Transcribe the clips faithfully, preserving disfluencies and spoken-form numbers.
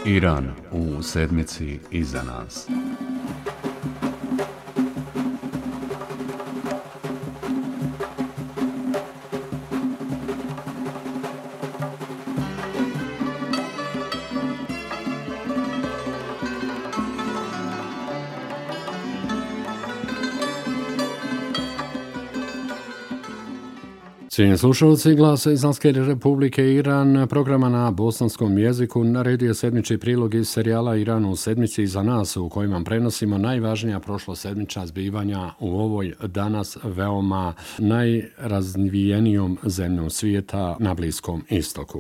Iran u sedmici iza nas. Cijenjeni slušalci, Glas Islamske Republike Iran programa na bosanskom jeziku naredio je sedmični prilog iz serijala Iran u sedmici iza nas, u kojem vam prenosimo najvažnija prošlosedmična zbivanja u ovoj danas veoma najrazvijenijom zemljom svijeta na Bliskom istoku.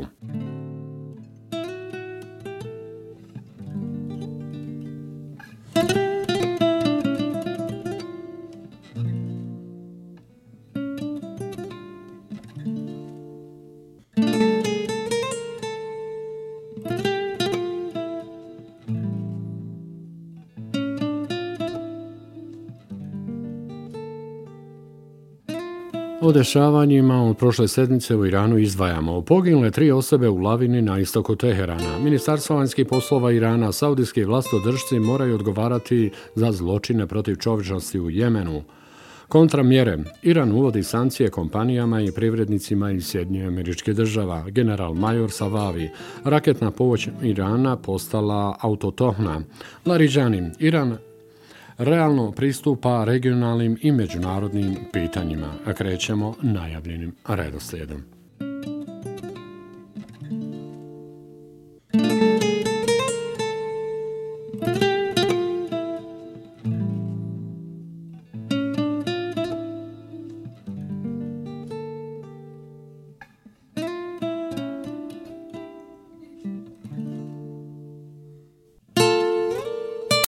O dešavanjima od prošle sedmice u Iranu izdvajamo. Poginule tri osobe u lavini na istoku Teherana. Ministarstvo vanjskih poslova Irana, saudijski vlastodržci moraju odgovarati za zločine protiv čovječnosti u Jemenu. Kontramjere. Iran uvodi sankcije kompanijama i privrednicima iz Sjedinjenih Američkih Država. General major Savavi. Raketna pomoć Irana postala autotohna. Laridžani. Iran realno pristupa regionalnim i međunarodnim pitanjima, a krećemo najavljenim redoslijedom.